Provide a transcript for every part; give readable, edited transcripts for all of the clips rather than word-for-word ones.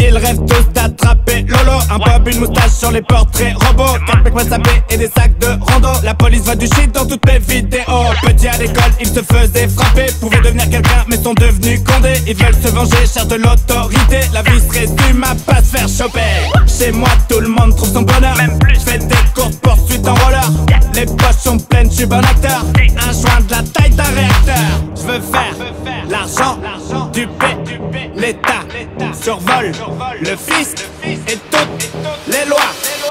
Ils rêvent tous d'attraper Lolo. Un bob, une moustache sur les portraits robots. 4 mecs mal sapés et des sacs de rando. La police voit du shit dans toutes mes vidéos. Petit à l'école, ils se faisaient frapper. Pouvaient devenir quelqu'un mais sont devenus condés. Ils veulent se venger, cherchent de l'autorité. La vie se résume à pas se faire choper. Chez moi tout le monde trouve son bonheur. J'fais des courtes poursuites en roller. Les poches sont pleines, j'suis bon acteur. Un joint de la taille d'un réacteur. J'veux faire l'argent, du P, l'État survole le fisc et toutes les lois.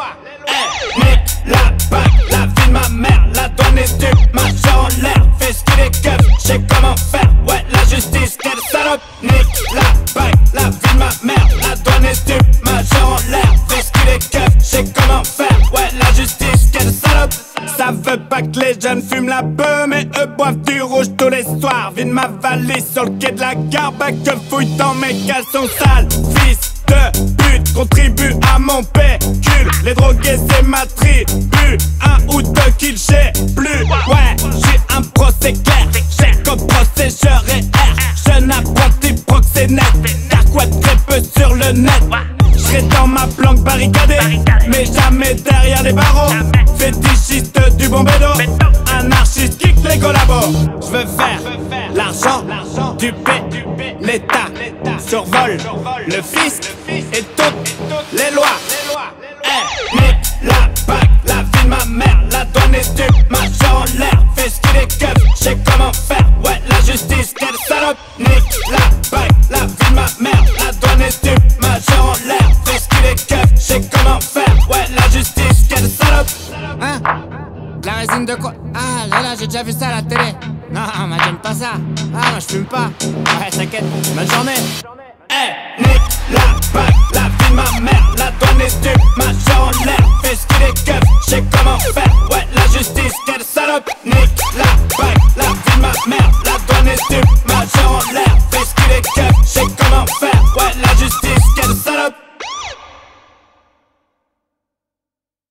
Nique la bague, la vie de ma mère, la douane est stup, marche en l'air, fais ce qu'il est keuf, j'sais comment faire, ouais la justice, quelle salope. Nique la bague, la vie de ma mère, la douane est stup, marche en l'air, fais ce qu'il est keuf, j'sais comment faire, ouais la justice, quelle salope. Ça veut pas que les jeunes fument la beuh, mais eux boivent du rouge tous les soirs. Vide ma valise sur le quai de la gare, bah que fouille dans mes caleçons sales. Fils de pute, contribue à mon pécule. Les drogués c'est ma tribu, un ou deux kills j'ai plus. Ouais, j'ai un procès clair, j'ai comme procès je R. Jeune apprenti proxénète, dark web très peu sur le net. J'serai dans ma planque barricadée, mais jamais derrière les barreaux. Fétichiste du bon bédo, anarchiste kick les collabos. J'veux faire l'argent, du P, l'État survole le fisc et toutes les lois. Nique la bague, la vie de ma mère, la douane est stup, marche en l'air, fais ce qu'il est keuf, j'sais comment faire, ouais la justice, quelle salope. Nique la bague, la vie de ma mère, la douane est stup, marche en l'air, fais ce qu'il est keuf, j'sais comment faire, ouais la justice, quelle salope. Hein? La résine de quoi? Ah là là, j'ai déjà vu ça à la télé. Non, moi j'aime pas ça. Ah, moi j'fume pas. Ouais, t'inquiète, bonne journée. Nique la bague, la vie de ma mère, la douane est stup, marche en l'air, fais ce qu'il est keuf, j'sais comment faire.